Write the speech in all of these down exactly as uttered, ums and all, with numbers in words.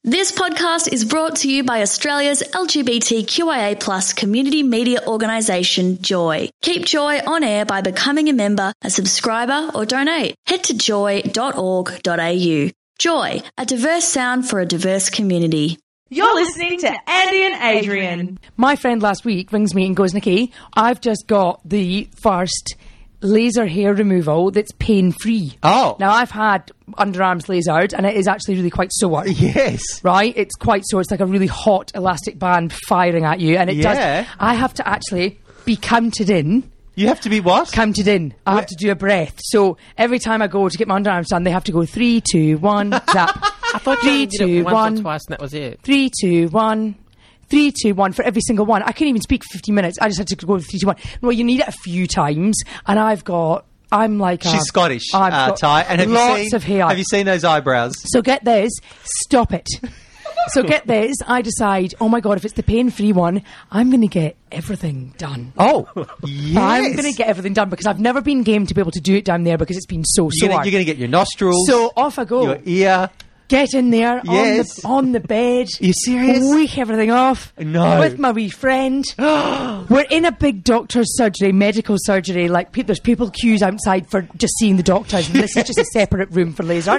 This podcast is brought to you by Australia's L G B T Q I A plus community media organisation, Joy. Keep Joy on air by becoming a member, a subscriber or donate. Head to joy dot org dot a u. Joy, a diverse sound for a diverse community. You're listening to Andy and Adrian. My friend last week rings me and goes, Nikki, I've just got the first laser hair removal that's pain-free. Oh. Now, I've had underarms lasered, and it is actually really quite sore. Yes. Right? It's quite sore. It's like a really hot elastic band firing at you, and it Yeah. does. I have to actually be counted in. You have to be what? Counted in. I have to do a breath. So every time I go to get my underarms done, they have to go three, two, one, zap. I thought Three, you did two, it once one. or twice and that was it. Three, two, one. Three, two, one for every single one. I couldn't even speak for fifteen minutes. I just had to go with three, two, one. Well, you need it a few times, and I've got. I'm like She's a, Scottish, I've uh, got Ty. And have lots you seen, of hair. Have you seen those eyebrows? So get this. Stop it. So get this. I decide. Oh my god! If it's the pain-free one, I'm going to get everything done. Oh, yes. I'm going to get everything done because I've never been game to be able to do it down there because it's been so You're sore. gonna, you're going to get your nostrils. So off I go. Your ear. Get in there Yes. on the on the bed. Are you serious? Week everything off. No. With my wee friend. We're in a big doctor's surgery, medical surgery. Like pe- there's people queues outside for just seeing the doctors. And this is just a separate room for laser.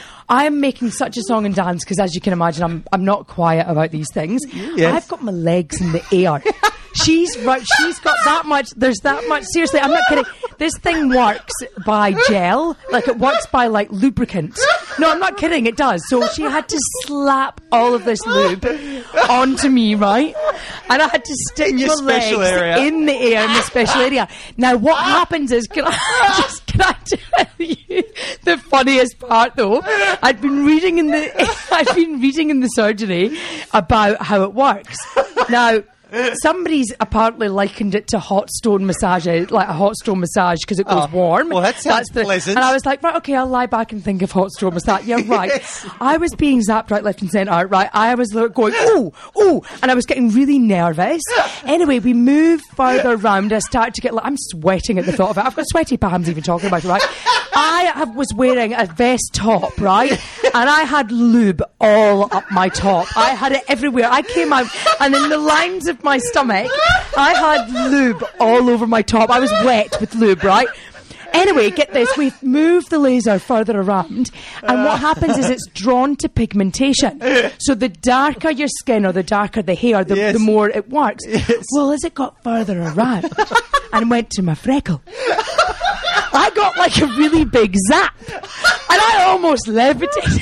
I'm making such a song and dance because, as you can imagine, I'm I'm not quiet about these things. Yes. I've got my legs in the air. She's right. She's got that much. There's that much. Seriously, I'm not kidding. This thing works by gel. Like it works by like lubricant. No, I'm not kidding. It does. So she had to slap all of this lube onto me, right? And I had to stick In your my legs special area. in the air in the special area. Now, what happens is, can I just can I tell you the funniest part though? I'd been reading in the I'd been reading in the surgery about how it works. Now. Somebody's apparently likened it to hot stone massage, like a hot stone massage because it goes Oh, warm. well, that sounds the, pleasant. And I was like, right, okay, I'll lie back and think of hot stone massage. Yeah, right. Yes. I was being zapped right, left and centre, right? I was like, going, ooh, ooh, and I was getting really nervous. Anyway, we move further round. I start to get, like, I'm sweating at the thought of it. I've got sweaty palms even talking about it, right? I have, was wearing a vest top, right? And I had lube all up my top. I had it everywhere. I came out, and in the lines of my stomach, I had lube all over my top. I was wet with lube, right? Anyway, get this, we've moved the laser further around, and what happens is it's drawn to pigmentation. So the darker your skin or the darker the hair, the, Yes. the more it works. Yes. Well, as it got further around and went to my freckle, I got like a really big zap, and I almost levitated.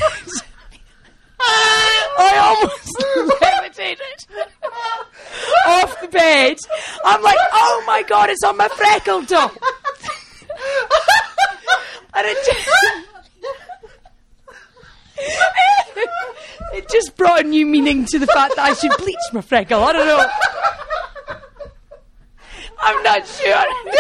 I almost levitated off the bed. I'm like, oh my god, it's on my freckle top. And it just, it just brought a new meaning to the fact that I should bleach my freckle. I don't know. I'm not sure.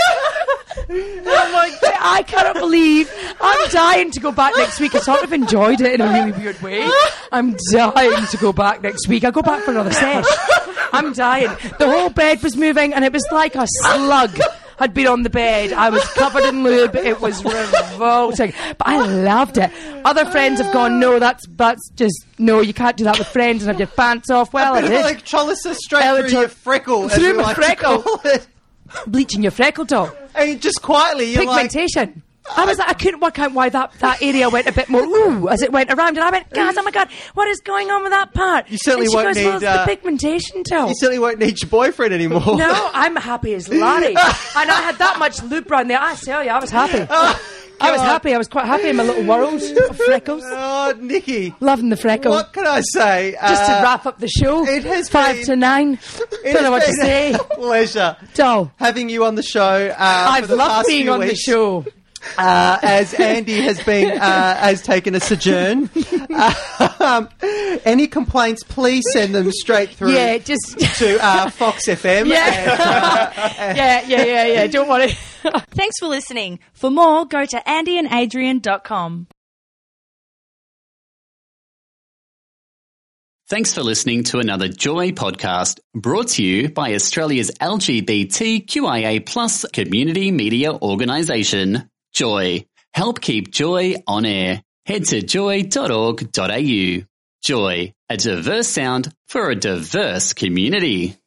Oh my God, I cannot believe. I'm dying to go back next week. I sort of enjoyed it in a really weird way. I'm dying to go back next week. I'll go back for another sesh. I'm dying. The whole bed was moving and it was like a slug had been on the bed. I was covered in lube. It was revolting. But I loved it. Other friends have gone, no, that's that's just, no, you can't do that with friends and have your pants off. Well, A I bit did. of electrolysis straight Electro- through your freckle. as Through we my like to freckle. call it. Bleaching your freckle top. And just quietly, you're like... Pigmentation. I was like, I couldn't work out why that, that area went a bit more ooh as it went around, and I went, guys, oh my god, what is going on with that part? You certainly and she won't goes, need, well, it's uh, the pigmentation top. You certainly won't need your boyfriend anymore. No, I'm happy as Larry, and I had that much lube around there. I tell you, I was happy. I was God. happy. I was quite happy in my little world of freckles. Oh, Nikki. Loving the freckle. What can I say? Just to Uh, wrap up the show, it has five been- to nine. it Don't know what has to been say. a pleasure Doll. having you on the show. Uh, I've for the loved past being few on the weeks. show. Uh, as Andy has been uh, has taken a sojourn. um, any complaints, please send them straight through Yeah, just to uh, Fox F M. yeah, yeah, yeah, yeah, yeah. Don't worry. Thanks for listening. For more, go to andy and adrian dot com. Thanks for listening to another Joy podcast brought to you by Australia's L G B T Q I A plus community media organisation, Joy. Help keep Joy on air. Head to joy dot org dot a u. Joy, a diverse sound for a diverse community.